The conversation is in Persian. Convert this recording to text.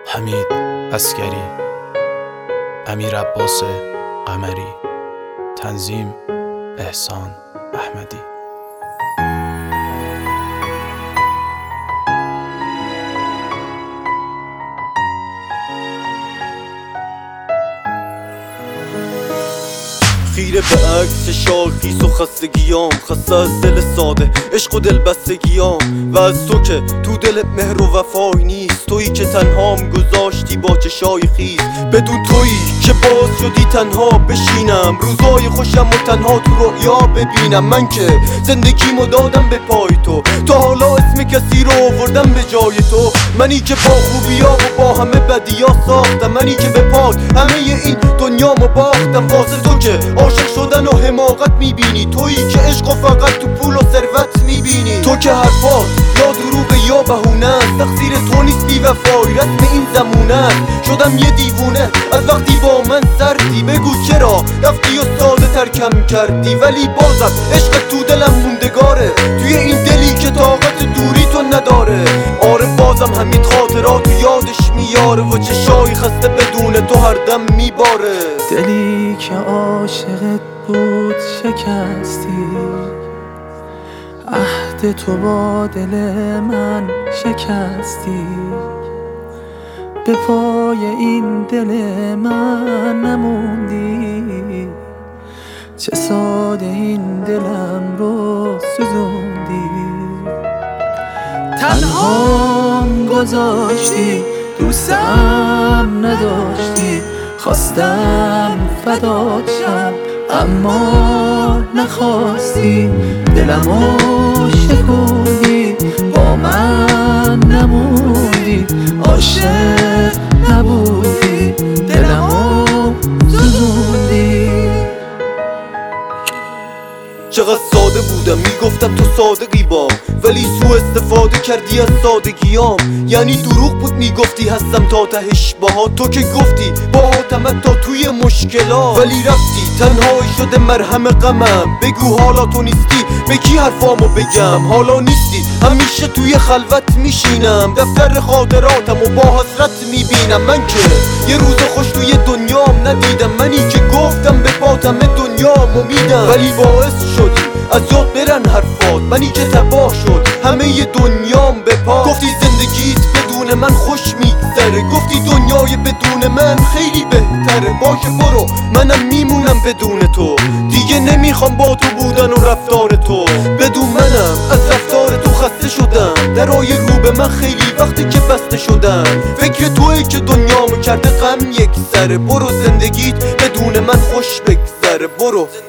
حمید عسکری، امیر عباس قمری، تنظیم احسان احمدی. خیره به عکس شاخیس و خستگیام، خسته از دل ساده عشق و دل بستگیام، و از تو که تو دلت مهر و وفای نیست، تویی که تنهام گذاشتی با چشای خیز، بدون تویی که باز شدی تنها بشینم، روزای خوشم و تنها تو رؤیا ببینم. من که زندگیمو دادم به پای تو، تا حالا اسم کسی رو آوردم به جای تو. منی که با خوبیا و با همه بدیا ساختم، منی که به پات همه این دنیامو باختم، واسه تو که عاشق شدن و حماقت میبینی، تویی که عشق و فقط تو پول و ثروت میبینی، تو که حرفات یا دروغ یا بهونه است، تقصیر تو نیست بی‌وفایی، رسم این زمونه. شدم یه دیوونه از وقتی با من سردی، بگو چرا رفتی و ساده ترکم کردی، ولی بازم عشق تو دلم موندگاره، توی این دلی که طاقت دوری تو نداره. آره بازم همین خاطرات یادش میاره و چشای خسته بدون تو هر دم میباره. دلی که عاشقت بود شکستی، عهد تو با دل من شکستی، به پای این دل من نموندی، چه ساده این دلم رو سوزوندی. تنهام گذاشتی، دوستم نداشتی، خواستم فدات شم اما نخواستی، دلمو شکوندی، با من نموندی، عاشق نبودی، دلمو سوزوندی. چقدر ساده بودم میگفتم تو صادقی بام، ولی سوء استفاده کردی از سادگیام. یعنی دروغ بود میگفتی هستم تا تهش باهات، تو که گفتی باهاتم تا توی مشکلات، ولی رفتی تنهایی شده مرهم غمم. بگو حالا تو نیستی به کی حرفامو بگم، حالا نیستی همیشه توی خلوت میشینم، دفتر خاطراتم و با حسرت میبینم. من که یه روز خوش توی دنیام ندیدم، منی که گفتم به پاتم دنیامو میدم، ولی باعث شدی از یاد برن حرفات، منی که تباه شد همه دنیام به پا. گفتی زندگیت بدون من خوش میگذره، گفتی دنیای بدون من خیلی بهتره. باشه برو منم میمونم بدون تو، دیگه نمیخوام با تو بودن و رفتار تو. بدون منم از رفتار تو خسته شدم، درای رو به من خیلی وقتی که بسته شدن. فکر تویی که دنیامو کرده غم یک سره، برو زندگیت بدون من خوش بگذره، برو.